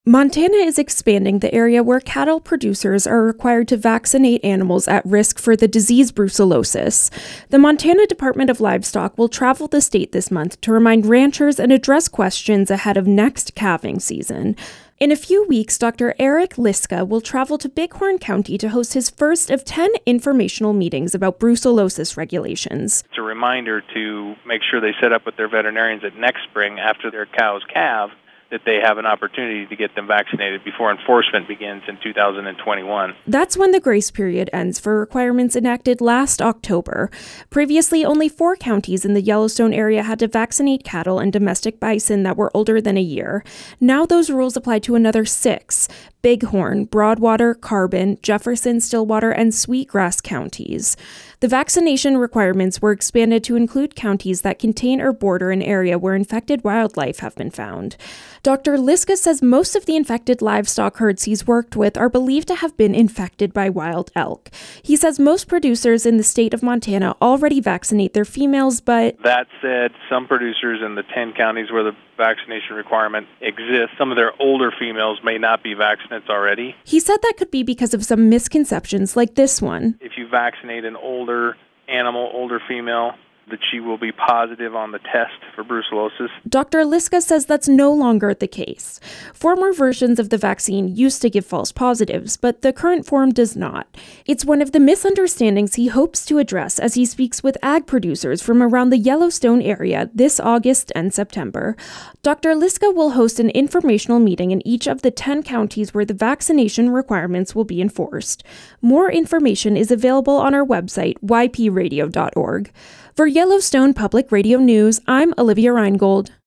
Montana is expanding the area where cattle producers are required to vaccinate animals at risk for the disease brucellosis. The Montana Department of Livestock will travel the state this month to remind ranchers and address questions ahead of next calving season. In a few weeks, Dr. Eric Liska will travel to Bighorn County to host his first of 10 informational meetings about brucellosis regulations. It's a reminder to make sure they set up with their veterinarians that next spring, after their cows calve, that they have an opportunity to get them vaccinated before enforcement begins in 2021. That's when the grace period ends for requirements enacted last October. Previously, only 4 counties in the Yellowstone area had to vaccinate cattle and domestic bison that were older than a year. Now those rules apply to another 6: Bighorn, Broadwater, Carbon, Jefferson, Stillwater, and Sweetgrass counties. The vaccination requirements were expanded to include counties that contain or border an area where infected wildlife have been found. Dr. Liska says most of the infected livestock herds he's worked with are believed to have been infected by wild elk. He says most producers in the state of Montana already vaccinate their females, but... That said, some producers in the 10 counties where the vaccination requirement exists, some of their older females may not be vaccinates already. He said that could be because of some misconceptions like this one. If you vaccinate an older animal, older female, that she will be positive on the test for brucellosis. Dr. Liska says that's no longer the case. Former versions of the vaccine used to give false positives, but the current form does not. It's one of the misunderstandings he hopes to address as he speaks with ag producers from around the Yellowstone area this August and September. Dr. Liska will host an informational meeting in each of the 10 counties where the vaccination requirements will be enforced. More information is available on our website, ypradio.org. For Yellowstone Public Radio News, I'm Olivia Reingold.